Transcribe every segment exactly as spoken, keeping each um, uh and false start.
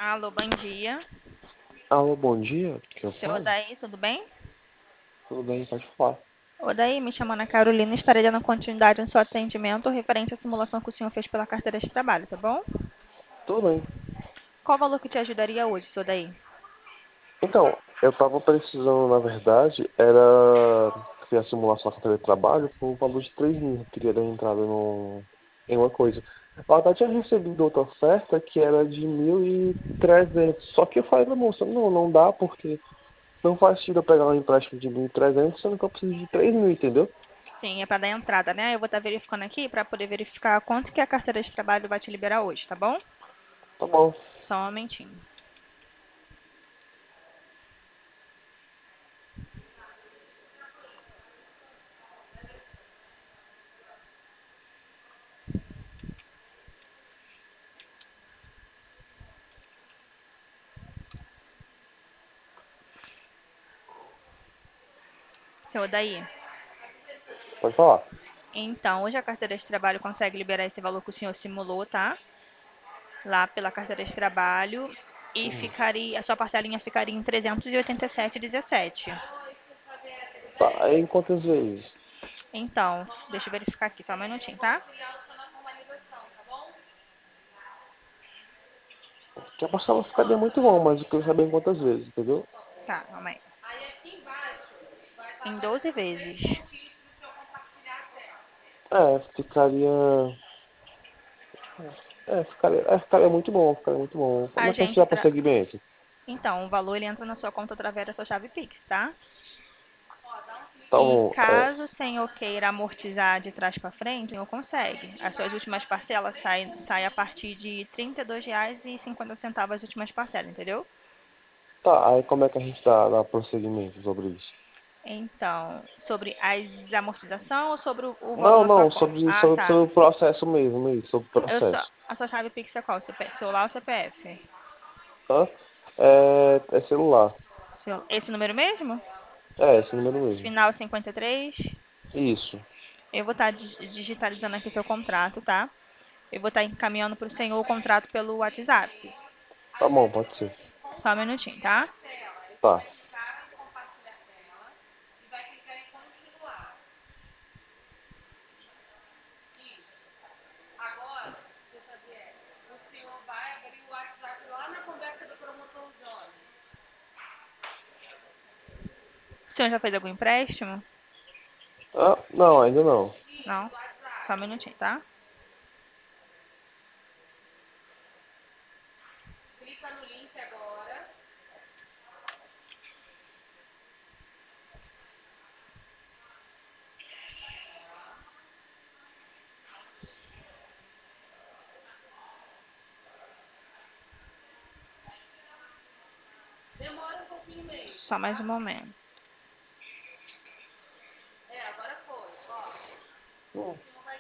Alô, bom dia. Alô, bom dia, que eu Seu falo? Odaí, tudo bem? Tudo bem, pode falar. Odaí, me chamando a Carolina, estarei dando continuidade no seu atendimento referente à simulação que o senhor fez pela carteira de trabalho, tá bom? Tudo bem. Qual valor que te ajudaria hoje, seu Odaí? Então, eu tava precisando, na verdade, era criar a simulação da carteira de trabalho por um valor de três mil. Eu queria dar entrada no, em uma coisa. Eu até tinha recebido outra oferta que era de mil e trezentos. Só que eu falei pra moça, não, não dá porque não faz sentido eu pegar um empréstimo de mil e trezentos, sendo que eu preciso de três mil, entendeu? Sim, é para dar entrada, né? Eu vou estar verificando aqui para poder verificar quanto que a carteira de trabalho vai te liberar hoje, tá bom? Tá bom, Só um momentinho. Seu Odaí, pode falar. então, hoje a carteira de trabalho consegue liberar esse valor que o senhor simulou, tá? Lá pela carteira de trabalho. E Hum, ficaria, a sua parcelinha ficaria em trezentos e oitenta e sete vírgula dezessete. Tá, aí em quantas vezes? Então, deixa eu verificar aqui, só um minutinho, tá? Que a parcela ficaria muito bom, mas eu queria saber em quantas vezes, entendeu? Tá, calma aí. Em doze vezes. É, ficaria. É, ficaria, é, ficaria muito bom, ficaria muito bom. Como A é que a gente gente dá tra... prosseguimento? Então, o valor ele entra na sua conta através da sua chave Pix, tá? E Então, é, caso o senhor queira amortizar de trás para frente, o senhor consegue. As suas últimas parcelas saem sai a partir de trinta e dois reais e cinquenta centavos as últimas parcelas, entendeu? tá, aí como é que a gente dá, dá prosseguimento sobre isso? Então, sobre as amortização ou sobre o, o valor Não, na sua não, conta? sobre, Ah, sobre, tá. sobre o processo mesmo, mesmo, sobre o Eu só, processo. a sua chave Pix é qual? C P celular ou C P F? Hã? É, é celular. Seu- Esse número mesmo? É, esse número mesmo. Final cinquenta e três. Isso. Eu vou estar digitalizando aqui seu contrato, tá? Eu vou estar encaminhando para o senhor o contrato pelo WhatsApp. Tá bom, pode ser. Só um minutinho, tá? Tá. O senhor já fez algum empréstimo? Ah, não, ainda não. Não? Só um minutinho, tá? Só mais um momento. Hum,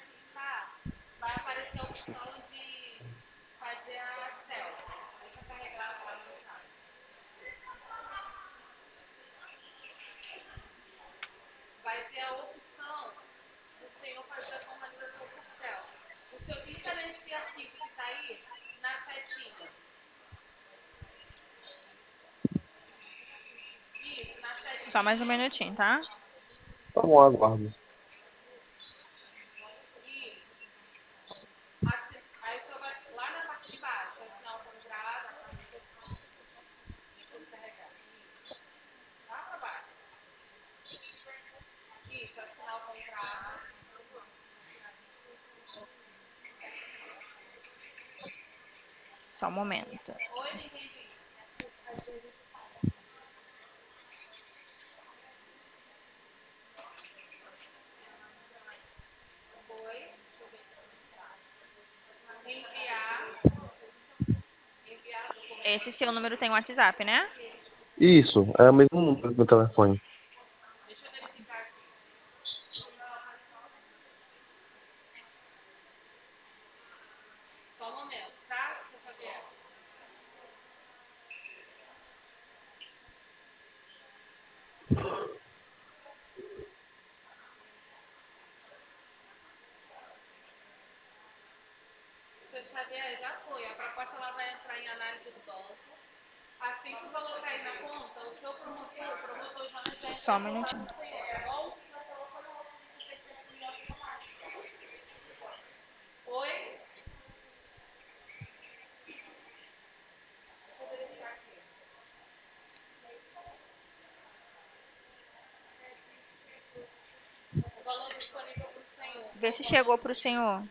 Só mais um minutinho, tá? Tá bom, aguardo. Só um momento. Esse seu número tem WhatsApp, né? Isso, é o mesmo número do meu telefone. Só um minutinho. Vê se chegou pro senhor.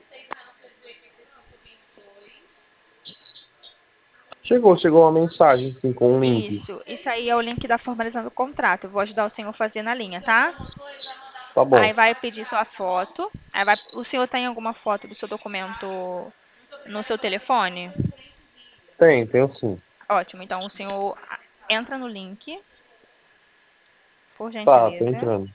Chegou, chegou uma mensagem assim, com um link. Isso, isso aí é o link da formalização do contrato. Eu vou ajudar o senhor a fazer na linha, tá? Tá Aí bom. vai pedir sua foto. Aí vai, o senhor tem alguma foto do seu documento no seu telefone? Tem, tem sim. Ótimo, então o senhor entra no link, por Tá, tô gentileza. entrando.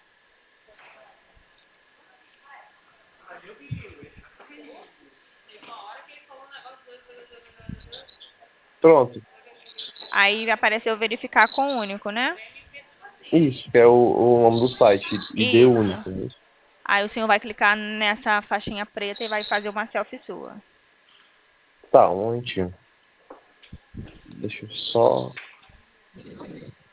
Pronto. Aí apareceu verificar com único, né? Isso, que é o, o nome do site, I D Isso. único, né? Aí o senhor vai clicar nessa faixinha preta e vai fazer uma selfie sua. Tá, um momentinho. Deixa eu só.